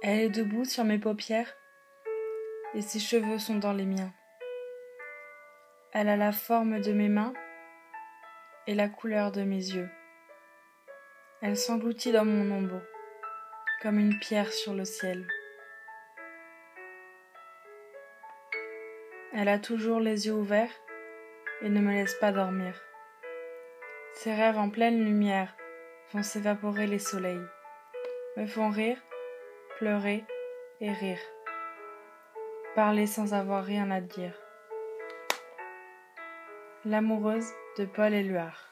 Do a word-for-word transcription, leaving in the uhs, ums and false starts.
Elle est debout sur mes paupières et ses cheveux sont dans les miens. Elle a la forme de mes mains et la couleur de mes yeux. Elle s'engloutit dans mon ombre comme une pierre sur le ciel. Elle a toujours les yeux ouverts et ne me laisse pas dormir. Ses rêves en pleine lumière font s'évaporer les soleils, me font rire, pleurer et rire, parler sans avoir rien à dire. L'amoureuse de Paul Éluard.